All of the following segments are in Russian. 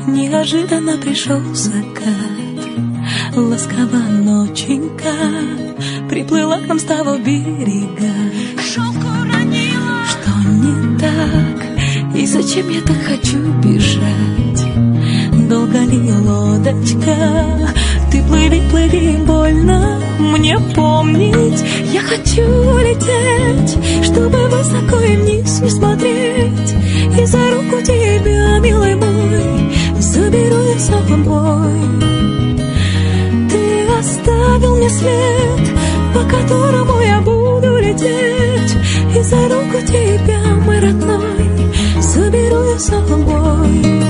Неожиданно пришел закат, ласково ноченька приплыла к нам с того берега. Шелку ранила, что не так, и зачем я так хочу бежать? Долго ли лодочка? Ты плыви, плыви, больно мне помнить. Я хочу лететь, чтобы высоко и вниз не смотреть. И за руку тебя, милый мой, заберу я с собой. Ты оставил мне след, по которому я буду лететь. И за руку тебя, мой родной, заберу я с собой.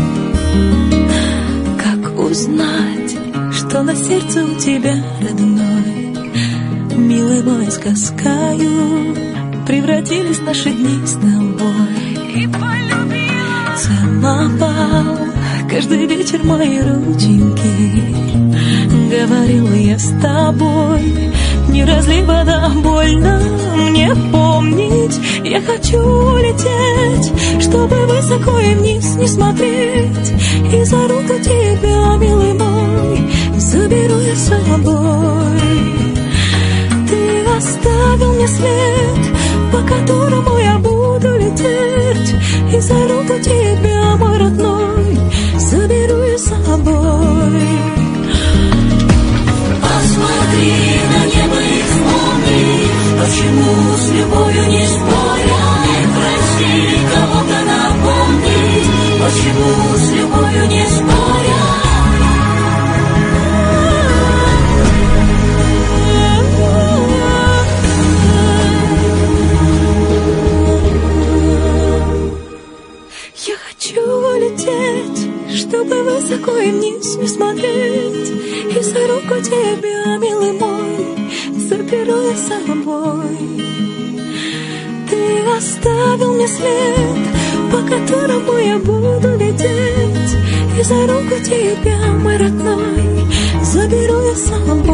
Как узнать, что на сердце у тебя, родной? Милый мой, сказкою превратились наши дни с тобой. И полюбила, целовал каждый вечер мои рученьки. Говорил я с тобой, не разлей вода, больно мне помнить. Я хочу лететь, чтобы высоко и вниз не смотреть. И за руку тебя, милый мой, заберу я с собой. Ты оставил мне след, по которому я буду лететь. И за руку тебя, мой родной, заберу я с собой. Посмотри на небо и вспомни, почему с любовью не споря. Прости, кого-то напомни, почему с любовью не споря. Я хочу лететь, чтобы высоко и вниз не смотреть. И за руку тебя, милый мой, заберу я с собой. Ты оставил мне след, по которому я буду лететь. И за руку тебя, мой родной, заберу я с собой.